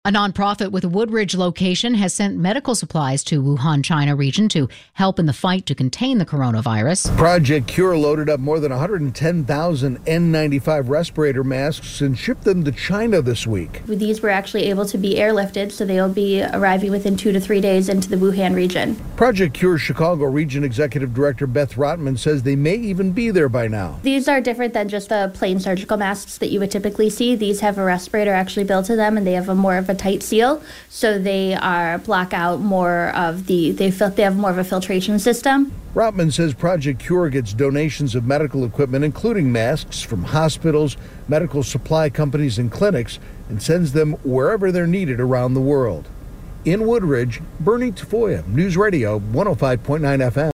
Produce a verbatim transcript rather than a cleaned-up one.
A nonprofit with a Woodridge location has sent medical supplies to Wuhan, China region to help in the fight to contain the coronavirus. Project Cure loaded up more than one hundred ten thousand N ninety-five respirator masks and shipped them to China this week. These were actually able to be airlifted, so they'll be arriving within two to three days into the Wuhan region. Project Cure Chicago Region Executive Director Beth Rotman says they may even be there by now. These are different than just the plain surgical masks that you would typically see. These have a respirator actually built to them, and they have a more of a tight seal, so they are block out more of the, they, fil- they have more of a filtration system. Rotman says Project Cure gets donations of medical equipment, including masks, from hospitals, medical supply companies, and clinics, and sends them wherever they're needed around the world. In Woodridge, Bernie Tafoya, News Radio one oh five point nine F M.